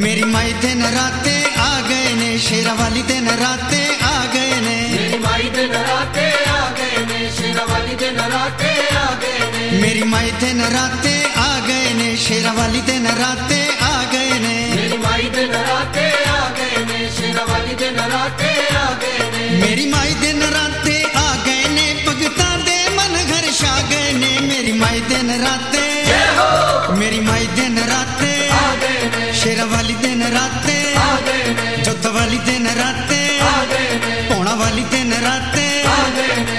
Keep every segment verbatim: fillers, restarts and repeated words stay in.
मेरी माई दे नराते आ गए ने, शेरा वाली दे नराते आ गए ने। मेरी माई दे नराते आ गए ने, शेरा वाली दे नराते आ गए ने। मेरी माई दे नराते आ गए ने, शेरा वाली दे नराते आ गए ने। मेरी माई दे नराते आ गए ने, शेरा वाली दे नराते आ गए ने। मेरी माई दे नराते आ गए ने, भगतां दे मन घर छा गए ने। मेरी माई दे नराते, मेरी माई दे नराते आ गए ने, शेरा वाली दे नराते आ गए ने, जोत वाली दे नराते आ गए ने, पौना वाली दे नराते आ गए ने।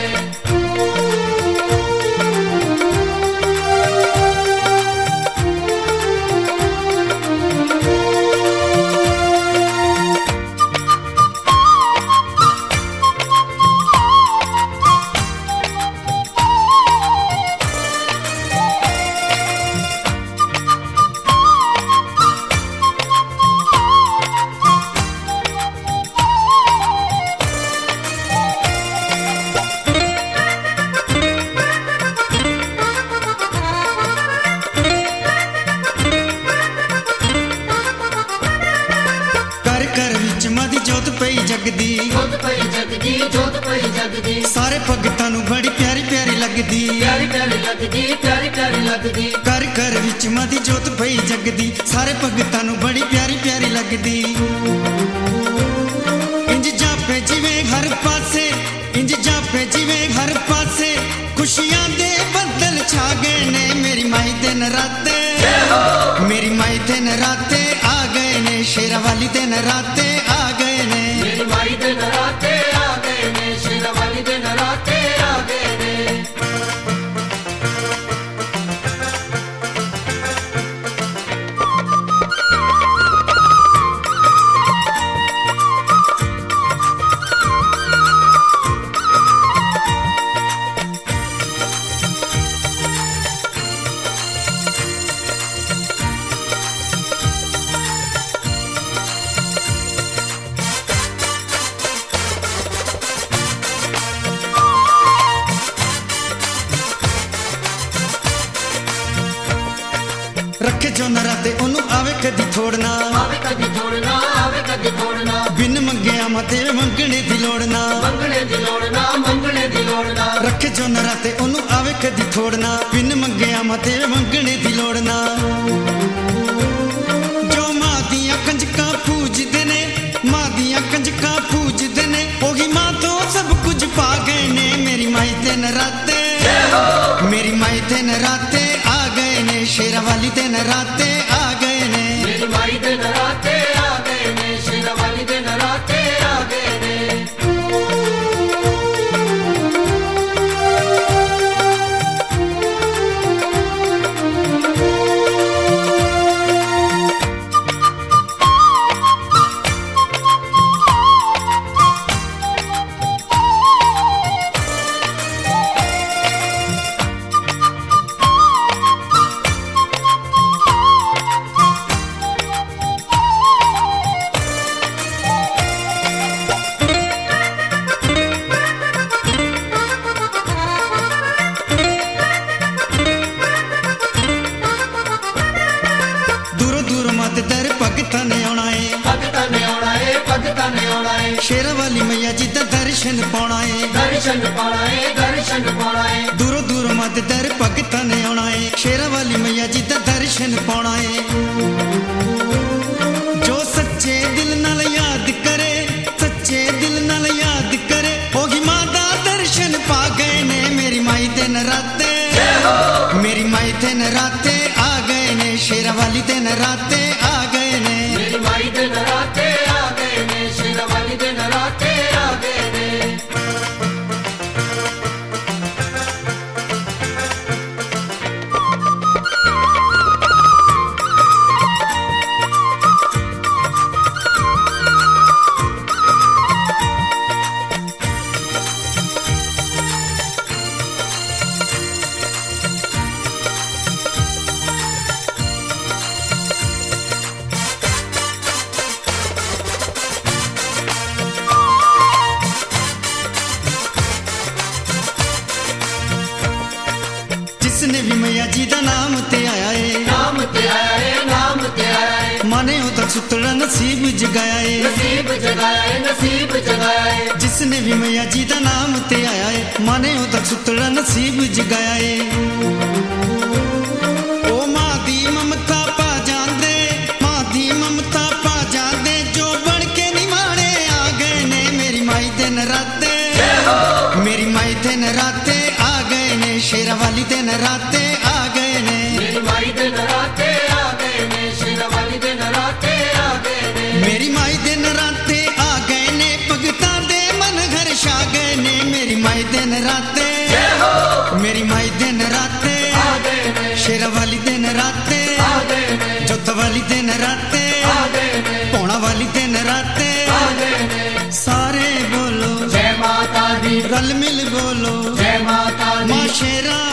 जोत पई जगदी, जोत पई जगदी, जोत पई जगदी। सारे भगतां नू बड़ी प्यारी प्यारी लगदी, प्यारी प्यारी लगदी, प्यारी प्यारी लगदी। घर घर विच मदी जोत पई जगदी, सारे भगतां नू बड़ी प्यारी प्यारी लगदी। इंज जापे जिवें हर पासे, इंज जापे जिवें हर पासे, खुशियां दे बदल छा गए ने। मेरी माई दे नराते, मेरी माई दे नराते आ गए ने, शेरा वाली दे नराते आ गए ने। मेरी माई दे नराते आ गए ने, शेरा वाली दे नराते आ गए ने। रखे जो नराते ओनू आवे कदी थोड़ना, आवे कदी थोड़ना, आवे कदी थोड़ना। बिन मंगया मते मंगने दी लोड़ना, मंगने दी लोड़ना, मंगने दी लोड़ना। रखे जो नराते ओनू आवे कदी थोड़ना, बिन मंगया मते मंगने दी लोड़ना। जो मां दियां कंजकां पूजदे ने, मां दियां कंजकां पूजदे ने, ओही मां तो सब कुछ पा गए ने। मेरी माई दे नराते, मेरी माई दे नराते आ गए ने, शेरा वाली दे नराते आ गए ने। मेरी माई दे नराते आ गए ने, शेरा वाली दे नराते आ गए ने। भगतां ने आउणा है, भगतां ने आउणा है, भगतां ने आउणा है। शेरा वाली मैया जी दा दर्शन पाउणा है, दर्शन पाउणा है, दर्शन पाउणा है। दूरों दूरों मत दर भगतां ने आउणा है, शेरा वाली मैया जी दा दर्शन पाउणा है। जो सच्चे दिल नाल याद करे, सच्चे दिल नाल याद करे, ओही मां दा दर्शन पा गए ने। मेरी माई दे नराते, मेरी माई दे नराते आ गए ने, शेरा वाली दे नराते आ गए ने। मेरी माई दे नराते आ गए ने, शेरा वाली दे नराते आ गए ने। सुतड़ा नसीब जगाया है, नसीब जगाया है, नसीब जगाया है। जिसने भी मैया जी दा नाम ते आया है, माने हो तक सुतड़ा नसीब जगाया है। ओ मां दी ममता पा जांदे, मां दी ममता पा जांदे, जो बन के निमाणे आ गए ने मेरी माई दे नराते, मेरी माई दे नराते आ गए ने, शेरा वाली दे नराते आ गए ने, मेरी माई दे नराते आ गए ने, शेरा वाली दे नराते आ गए ने, मेरी माई दे नराते आ गए ने, भगता दे मन घर छा गए ने, मेरी माई दे नराते, मेरी माई दे नराते आ गए ने, शेरा वाली दे नराते आ गए ने, जोत वाली दे नराते आ गए ने, पौना वाली दे नराते आ गए ने। सारे बोलो जय माता दी, रल मिल बोलो जय माता दी, मां शेरा